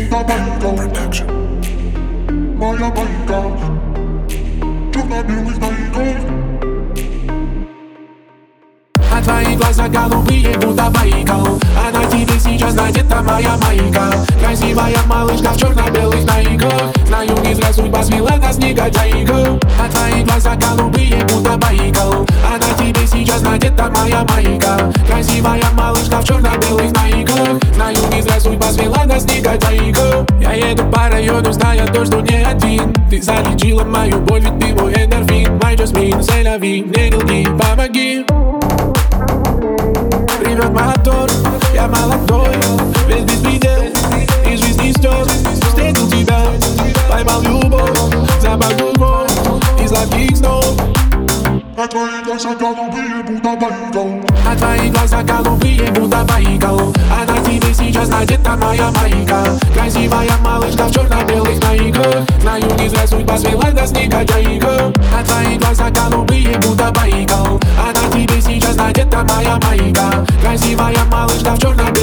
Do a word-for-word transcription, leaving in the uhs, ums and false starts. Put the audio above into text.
будто байка, моя байка, черно-белых тайгах. А твои глаза голубые, будто Байкал, а на тебе сейчас надета моя майка. Красивая малышка в черно-белых тайгах. Знаю, не зря судьба свела нас, негодяйка. А твои глаза голубые, будто Байкал, а на тебе сейчас надета моя майка. Красивая малышка в черно-белых тайгах. Знаю, не зря судьба свела нас, негодяйка. Я еду по району, зная то, что не один. Ты залечила мою боль, ведь ты мой эндорфин. Мой Джасмин, селяви, не лги, помоги. Ревет мотор, я молодой, весь беспредел из жизни стер. Встретил тебя, поймал любовь, запах другой из сладких снов. А твои глаза голубые, будто Байкал, А твои глаза голубые, будто Байкал, а на тебе сейчас надета моя майка. Красивая малышка в черно-белых тайгах. Знаю, не зря судьба свела нас, негодяйка. А твои глаза голубые, будто Байкал, а на тебе сейчас надета моя майка. Красивая малышка в черно-белых